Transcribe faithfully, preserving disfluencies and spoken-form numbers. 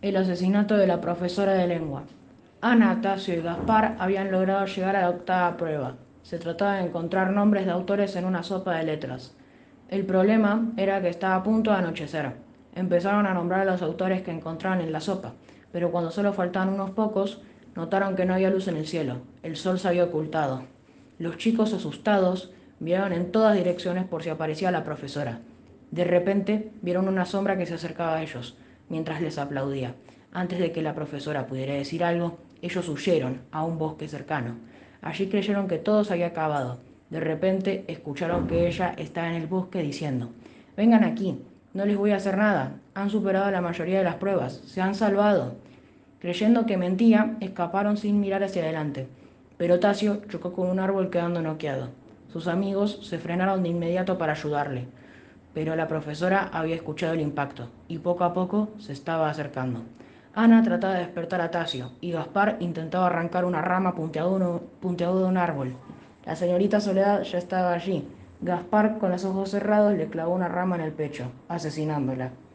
El asesinato de la profesora de lengua. Ana, Tasio y Gaspar habían logrado llegar a la octava prueba. Se trataba de encontrar nombres de autores en una sopa de letras. El problema era que estaba a punto de anochecer. Empezaron a nombrar a los autores que encontraban en la sopa, pero cuando solo faltaban unos pocos, notaron que no había luz en el cielo. El sol se había ocultado. Los chicos, asustados, miraron en todas direcciones por si aparecía la profesora. De repente, vieron una sombra que se acercaba a ellos, mientras les aplaudía. Antes de que la profesora pudiera decir algo, ellos huyeron a un bosque cercano. Allí creyeron que todo se había acabado. De repente escucharon que ella estaba en el bosque diciendo: «Vengan aquí, no les voy a hacer nada. Han superado la mayoría de las pruebas. Se han salvado». Creyendo que mentía, escaparon sin mirar hacia adelante. Pero Tasio chocó con un árbol quedando noqueado. Sus amigos se frenaron de inmediato para ayudarle, pero la profesora había escuchado el impacto y poco a poco se estaba acercando. Ana trataba de despertar a Tasio y Gaspar intentaba arrancar una rama puntiaguda de un árbol. La señorita Soledad ya estaba allí. Gaspar, con los ojos cerrados, le clavó una rama en el pecho, asesinándola.